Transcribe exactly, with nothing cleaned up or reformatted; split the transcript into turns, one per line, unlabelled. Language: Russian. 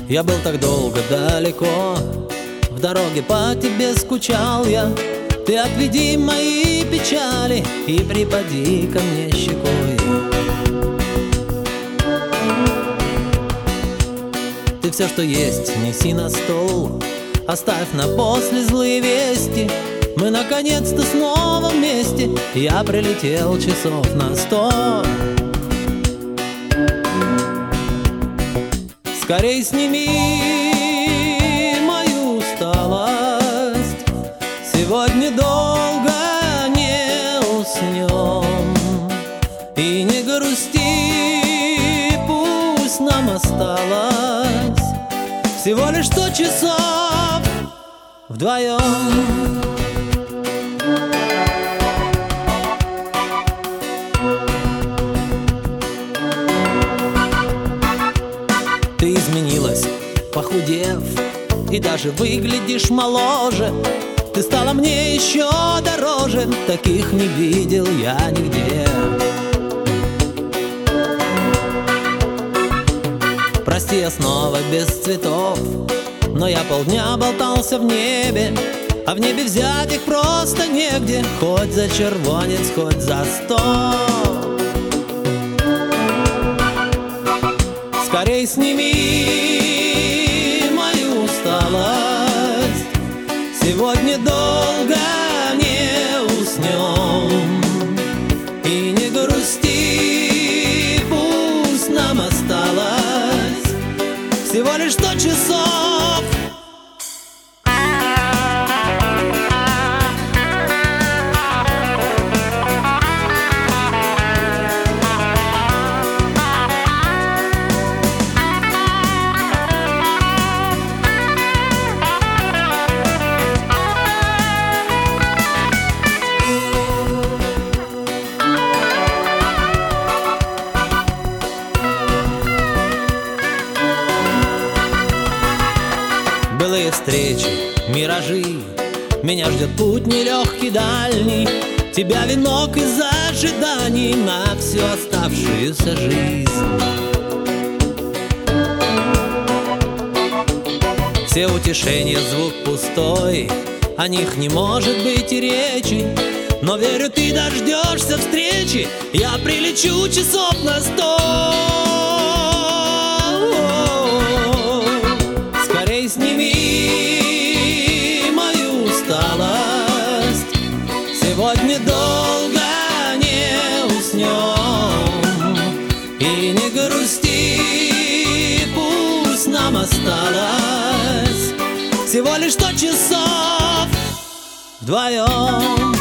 Я был так долго далеко, в дороге по тебе скучал я. Ты отведи мои печали и припади ко мне щекой. Ты все, что есть, неси на стол, оставь на после злые вести. Мы наконец-то снова вместе, я прилетел часов на сто. Скорей сними мою усталость, сегодня долго не уснем. И не грусти, пусть нам осталось всего лишь сто часов вдвоем. Ты изменилась, похудев, и даже выглядишь моложе. Ты стала мне еще дороже, таких не видел я нигде. Прости, я снова без цветов, но я полдня болтался в небе, а в небе взять их просто негде, хоть за червонец, хоть за сто. Скорей сними мою усталость, сегодня долго не уснем. И не грусти, пусть нам осталось всего лишь сто часов. Былые встречи, миражи, меня ждет путь нелегкий, дальний. Тебя венок из ожиданий на всю оставшуюся жизнь. Все утешения звук пустой, о них не может быть и речи. Но верю, ты дождешься встречи, я прилечу часов на сто. Сними мою усталость, сегодня долго не уснем. И не грусти, пусть нам осталось всего лишь сто часов вдвоем.